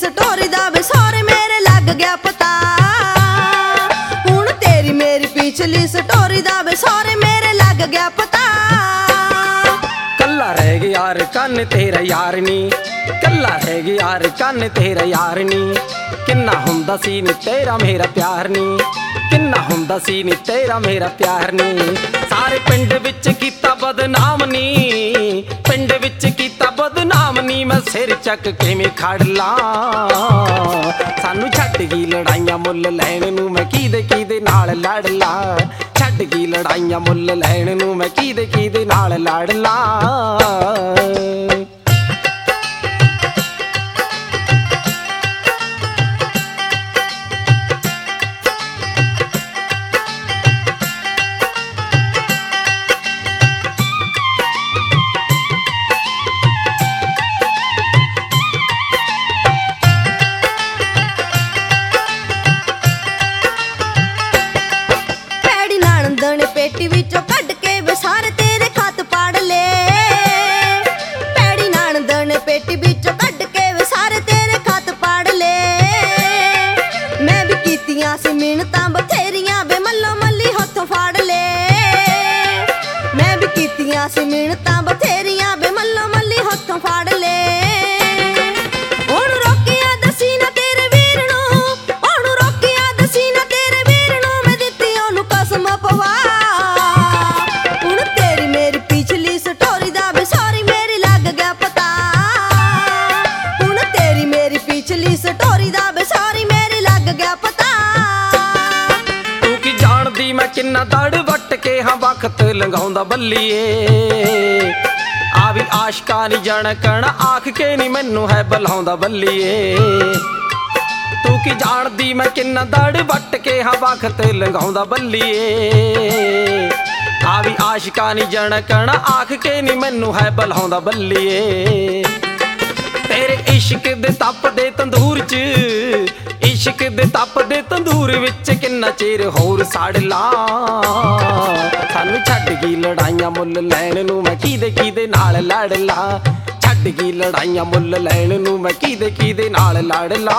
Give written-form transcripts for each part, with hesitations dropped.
Story दा वे सारे मेरे लग गया पता। हुण तेरी मेरी पिछली स्टोरी दा वे सारे मेरे लग गया पता। कल्ला रह गया यार कन तेरा यार नी, कल्ला रह गया यार कन तेरा यार नी। किन्ना हुंदा सी नी तेरा मेरा प्यार नी, किन्ना हुंदा सी नी तेरा मेरा प्यार नी। सारे पिंड विच कीता बदनाम नी, पिंड विच कीता बदनाम नी। मैं सिर चक किवें खड़ ला, सानू छड्ड गई लड़ाइयां मुल लैण नूं मैं किहदे नाल लड़ ला। छड्ड गई लड़ाइयां मुल लैण नूं मैं किहदे नाल लड़ ला। पेटी विचों कढ के वे सारे तेरे खत पढ़ ले। पैड़ी नणद ने पेटी विचों कढ के वे सारे तेरे खत पढ़ ले। मैं भी कीतियां सी मिन्नतां बथेरियां वे मल्लो मल्ली हत्थों फड़ ले। मैं भी कीतियां सी मिन्नतां बथेरियां वे मल्लो मल्ली हत्थों फड़ ले। किन्ना दड़ वट के हाँ वक्त लंघाउंदा बल्लीए। आ भी आशका नी जनकण आख के नी मैनू है बुलाउंदा बल्लीए। तू की जानदी मैं किन्ना दड़ वट के हाँ वक्त लंघाउंदा बल्लीए। आ भी आशका नी जनकण आख के नी मैनू है बुलाउंदा बल्लीए। तेरे इश्क दे तप दे तंदूर च, इश्क दे तप दे तंदूर विच किन्ना चिर होर सड़ ला। सानू छड्ड गई लड़ाइयां मुल लैण नूं मैं किहदे नाल लड़ ला। छड्ड गई लड़ाइयां मुल लैण नूं मैं किहदे नाल लड़ ला।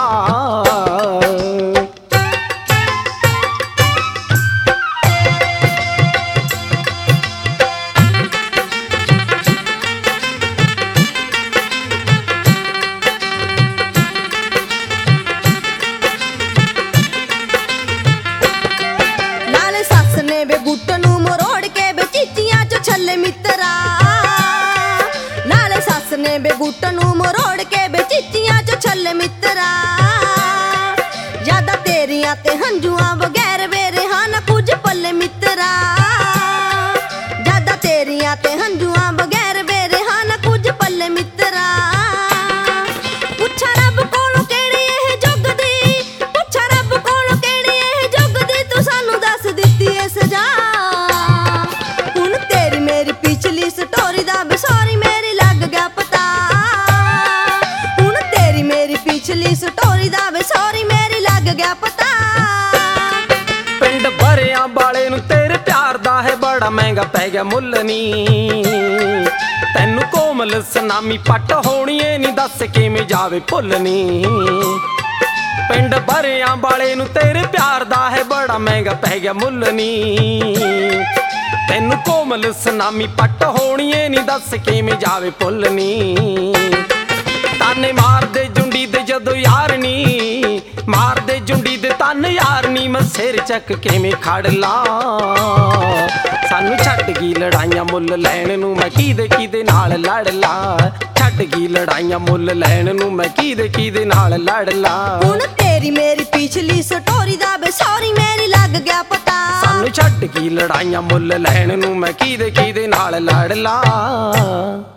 बेगूट नूं मरोड़ के बेचिचियां चो छले मित्रा। यादां तेरियां ते हंजुआं बगैर वे रहा ना कुछ पल्ले मित्रा। यादां तेरियां ते हंजुआं बगैर वे रहा ना कुछ पल्ले मित्रा। पुछा रब कोलों केड़ी एह जुग दी, पुछा रब कोलों केड़ी एह जुग दी। तू सानू दस दित्ती ए सजा। हुण तेरी मेरी पिछली स्टोरी दा बेसारी मेरी लग गया पता। पिछली स्टोरी दा वे सारी मेरी लग गया पता। पिंड भरियां वाले नूं तेरे प्यार दा है बड़ा महंगा पै गया मुल नी। तैनू कोमल सनामी पट होनी ए नी दस किवें जावे भुल नी। पिंड भरियां वाले नूं तेरे प्यार दा है बड़ा महंगा पै गया मुल नी। तैनू कोमल सनामी पट होनी ए नी दस किवें जावे भुल नी। ताने मार दे जुंडी दे जदों यार नी, मार दे जुंडी दे तन यार नी। मैं सिर चक किवें खड़ ला। सानू छड्ड गई लड़ाइयां मुल लैण नूं मैं किहदे नाल लड़ ला। छड्ड गई लड़ाइयां मुल लैण नूं मैं किहदे नाल लड़ ला। हुण तेरी मेरी पिछली स्टोरी दा बेसारी मेरी लग गया पता। सानू छड्ड गई लड़ाइयां मुल लैण नूं मैं किहदे नाल लड़ ला।